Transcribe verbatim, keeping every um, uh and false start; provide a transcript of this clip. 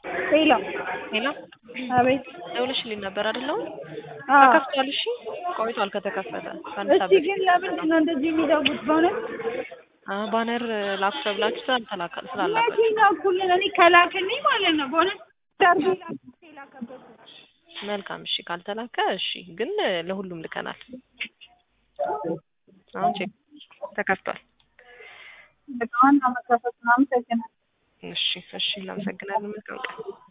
ሄሎ ሄሎ አቤት። ደውለሽልኝ ነበር አይደለም? አዎ ተከፍቷል። እሺ ቆይቷል ከተከፈተ ከአንድ እሺ፣ ሰዓት በፊት ግን ለምንድን ነው እንደዚህ የሚደውሉት? በእውነት አ ባነር ላክሰ ብላችሁ ስላልተላከ ስላላካችሁ መቼ ላኩልን? እኔ ከላክልኝ ማለት ነው በእውነት ዳርቢ ላከበት። መልካም። እሺ ካልተላከ እሺ፣ ግን ለሁሉም ልከናል። አሁን ቼክ ተከፍቷል። በቃ ዋና መከፈት ምናምን ተገናኝ። እሺ እሺ፣ እናመሰግናለን። መልካም ቀን